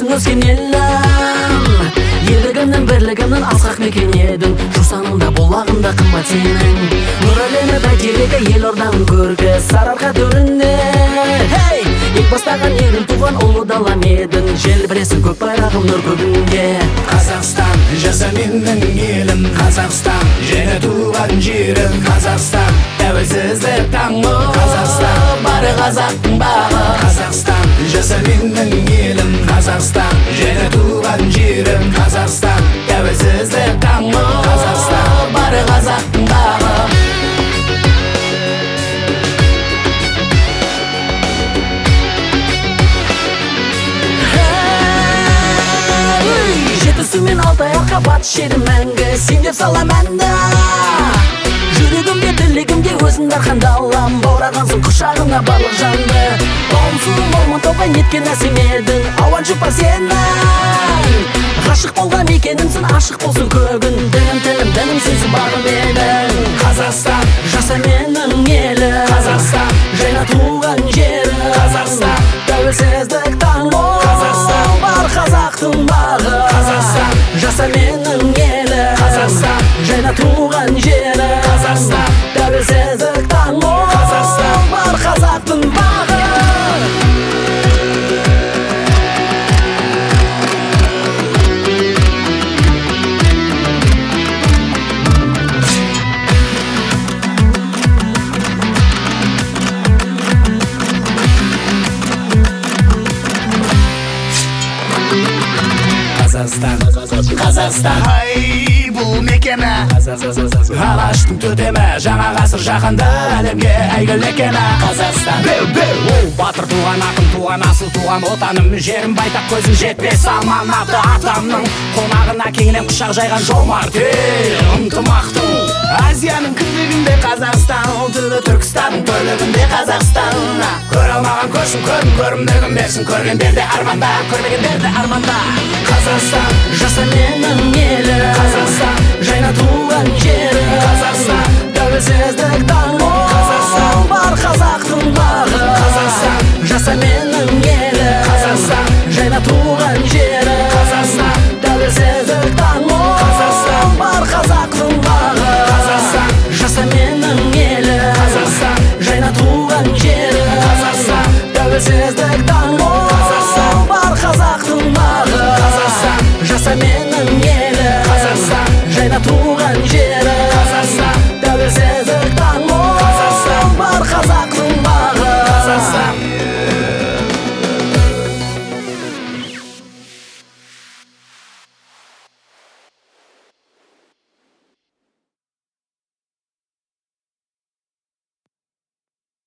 өскен елім, елігімнің бірлігімнің асқақ мекен едің. Жусанында бұлағында қымбат сенің, нұр әлемі бәйтерегі елорданың көркі сарыарқа төрінде. Хей, ек бастаған елім туған ұлы далам едің, желбіресің көк байрағым нұр көгінде. Қазақстан жаса менің елім, Қазақстан және туған жерім, Қазақстан тәуелсіздік таңы, Қазақстан бары қазақтың бағы. Қазақстан жаса менің елім, Қазақстан және туған жерім, Қазақстан тәуелсіздік таңы, Қазақстан бары қазақтың бағы. Жетісу мен Алтайға батыс жерім мәңгі, сен деп салам әнді. Жүрегімде тілегімде өзің дархан далам, баурағансың құшағына барлық жанды. Бауымсуым болмын тауған еткен әсем едің, ауан жұпар сенің. Ғашық болған мекенімсің, ашық болсын көгін, дінім тілім дінім сөзім бағым едің. Қазақстан жаса менің елім, Қазақстан жайна туған жерім, Қазақстан тәуелсіздік таңы, Қазақстан бар қазақтың бағы. Қазақстан жаса менің елім, Қазақстан жайна туған жерім, Қазақстан тәуелсіздік таңы, Қазақстан бар қазақтың бағы. Қазақстан ай бұл мекені, алаштың төтемі, жаңа ғасыр жаһанды әлемге әйгілі екені. Қазақстан батыр туған, ақын туған, асыл туған отаным, жерім байтақ, көзің жетпес аманаты атамның. Қонағына кеңінен құшақ жайған жомарт ынтымақтың. Азияның кіндігінде Қазақстан, түбі Түркістанның төлігінде Қазақстан. Көре алмаған көрсін, көрімдігін берсін, көргендерде арманда, көрмегендерде арманда. Қазақстан жаса менің елім, Қазақстан жайна туған жерім, Қазақстан тәуелсіздік таңы, Қазақстан бар